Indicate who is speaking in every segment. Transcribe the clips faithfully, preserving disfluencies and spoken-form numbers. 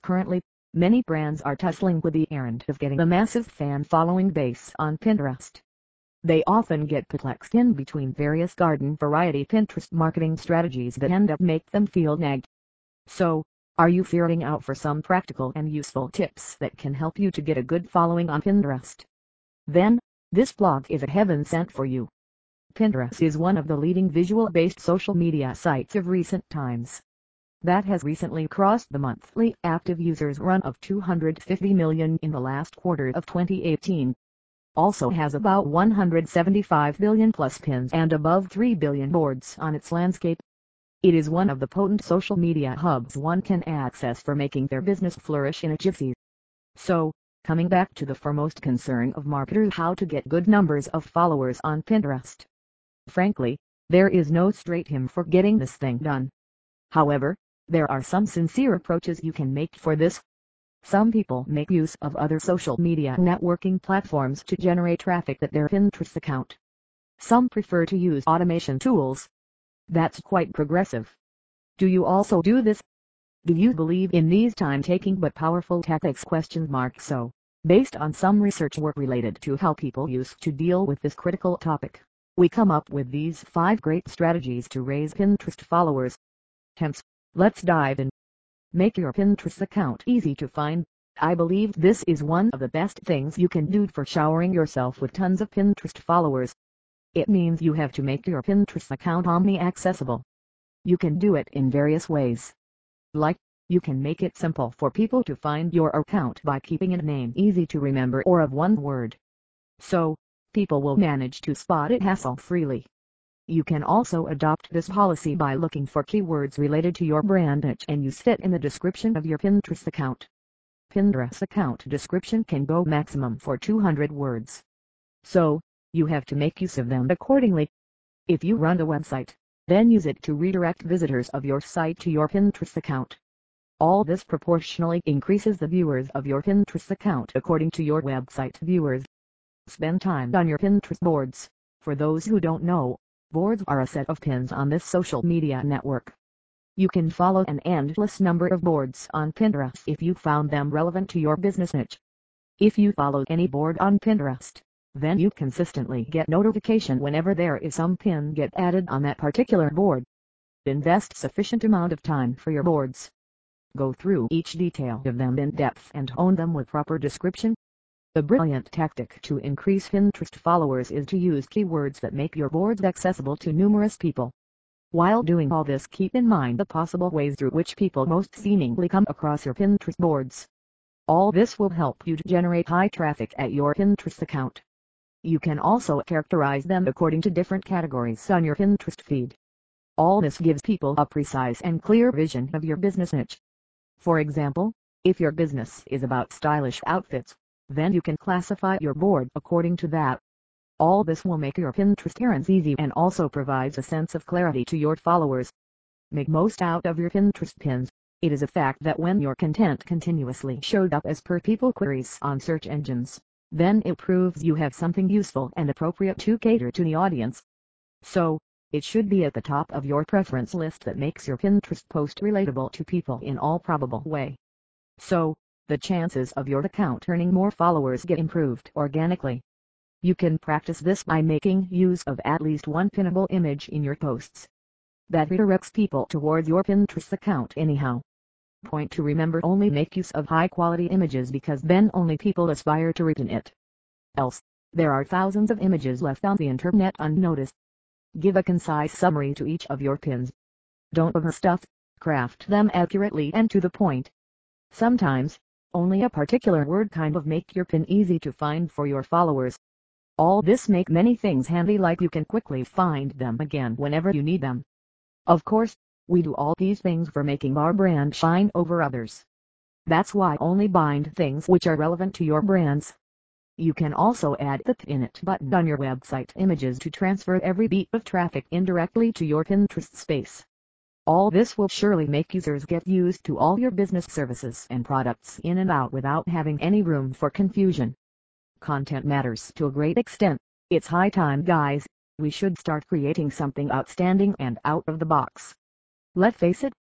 Speaker 1: Currently, many brands are tussling with the errand of getting a massive fan following base on Pinterest. They often get perplexed in between various garden variety Pinterest marketing strategies that end up make them feel nagged. So, are you fearing out for some practical and useful tips that can help you to get a good following on Pinterest? Then, this blog is a heaven sent for you. Pinterest is one of the leading visual-based social media sites of recent times. That has recently crossed the monthly active users run of two hundred fifty million in the last quarter of twenty eighteen. Also has about one hundred seventy-five billion plus pins and above three billion boards on its landscape. It is one of the potent social media hubs one can access for making their business flourish in a jiffy. So, coming back to the foremost concern of marketers, how to get good numbers of followers on Pinterest. Frankly, there is no straight hymn for getting this thing done. However, there are some sincere approaches you can make for this. Some people make use of other social media networking platforms to generate traffic at their Pinterest account. Some prefer to use automation tools. That's quite progressive. Do you also do this? Do you believe in these time-taking but powerful tactics? Question mark. So, based on some research work related to how people used to deal with this critical topic, we come up with these five great strategies to raise Pinterest followers. Hence, let's dive in. Make your Pinterest account easy to find. I believe this is one of the best things you can do for showering yourself with tons of Pinterest followers. It means you have to make your Pinterest account omni-accessible. You can do it in various ways. Like, you can make it simple for people to find your account by keeping a name easy to remember or of one word. So, people will manage to spot it hassle-freely. You can also adopt this policy by looking for keywords related to your brand niche and use it in the description of your Pinterest account. Pinterest account description can go maximum for two hundred words. So, you have to make use of them accordingly. If you run a website, then use it to redirect visitors of your site to your Pinterest account. All this proportionally increases the viewers of your Pinterest account according to your website viewers. Spend time on your Pinterest boards. For those who don't know, boards are a set of pins on this social media network. You can follow an endless number of boards on Pinterest if you found them relevant to your business niche. If you follow any board on Pinterest, then you consistently get notification whenever there is some pin get added on that particular board. Invest sufficient amount of time for your boards. Go through each detail of them in depth and own them with proper description. The brilliant tactic to increase Pinterest followers is to use keywords that make your boards accessible to numerous people. While doing all this, keep in mind the possible ways through which people most seemingly come across your Pinterest boards. All this will help you to generate high traffic at your Pinterest account. You can also characterize them according to different categories on your Pinterest feed. All this gives people a precise and clear vision of your business niche. For example, if your business is about stylish outfits, then you can classify your board according to that. All this will make your Pinterest errands easy and also provides a sense of clarity to your followers. Make most out of your Pinterest pins. It is a fact that when your content continuously showed up as per people queries on search engines, then it proves you have something useful and appropriate to cater to the audience. So, it should be at the top of your preference list that makes your Pinterest post relatable to people in all probable way. So, the chances of your account earning more followers get improved organically. You can practice this by making use of at least one pinnable image in your posts. That redirects people towards your Pinterest account anyhow. Point to remember: only make use of high quality images because then only people aspire to repin it. Else, there are thousands of images left on the internet unnoticed. Give a concise summary to each of your pins. Don't overstuff, craft them accurately and to the point. Sometimes, only a particular word kind of make your pin easy to find for your followers. All this make many things handy, like you can quickly find them again whenever you need them. Of course, we do all these things for making our brand shine over others. That's why only bind things which are relevant to your brands. You can also add the Pin It button on your website images to transfer every beat of traffic indirectly to your Pinterest space. All this will surely make users get used to all your business services and products in and out without having any room for confusion. Content matters to a great extent. It's high time, guys, we should start creating something outstanding and out of the box. Let's face it,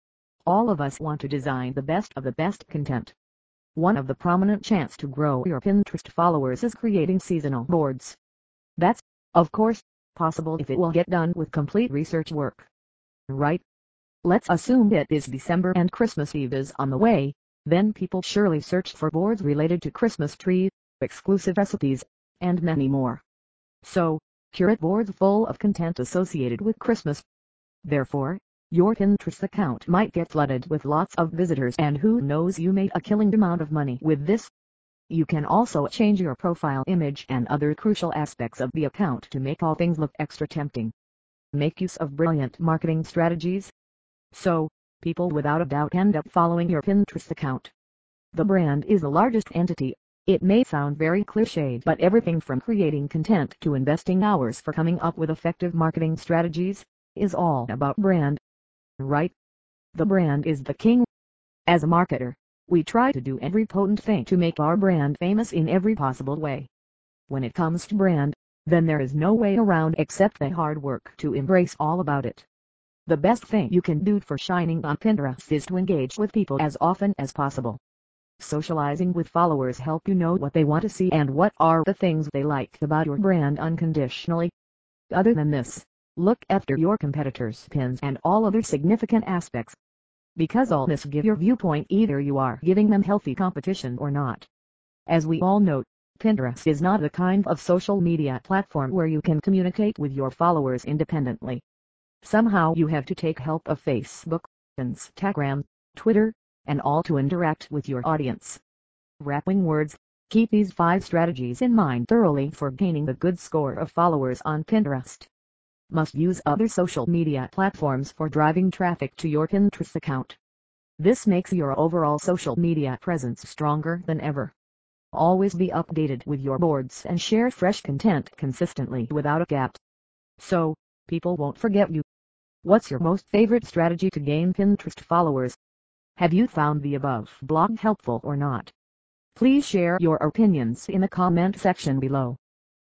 Speaker 1: all of us want to design the best of the best content. One of the prominent chance to grow your Pinterest followers is creating seasonal boards. That's, of course, possible if it will get done with complete research work. Right? Let's assume it is December and Christmas Eve is on the way, then people surely search for boards related to Christmas trees, exclusive recipes, and many more. So, curate boards full of content associated with Christmas. Therefore, your Pinterest account might get flooded with lots of visitors, and who knows, you made a killing amount of money with this. You can also change your profile image and other crucial aspects of the account to make all things look extra tempting. Make use of brilliant marketing strategies. So, people without a doubt end up following your Pinterest account. The brand is the largest entity. It may sound very cliched, but everything from creating content to investing hours for coming up with effective marketing strategies is all about brand. Right? The brand is the king. As a marketer, we try to do every potent thing to make our brand famous in every possible way. When it comes to brand, then there is no way around except the hard work to embrace all about it. The best thing you can do for shining on Pinterest is to engage with people as often as possible. Socializing with followers help you know what they want to see and what are the things they like about your brand unconditionally. Other than this, look after your competitors' pins and all other significant aspects. Because all this give your viewpoint, either you are giving them healthy competition or not. As we all know, Pinterest is not the kind of social media platform where you can communicate with your followers independently. Somehow you have to take help of Facebook, Instagram, Twitter, and all to interact with your audience. Wrapping words, keep these five strategies in mind thoroughly for gaining a good score of followers on Pinterest. Must use other social media platforms for driving traffic to your Pinterest account. This makes your overall social media presence stronger than ever. Always be updated with your boards and share fresh content consistently without a gap, so people won't forget you. What's your most favorite strategy to gain Pinterest followers? Have you found the above blog helpful or not? Please share your opinions in the comment section below.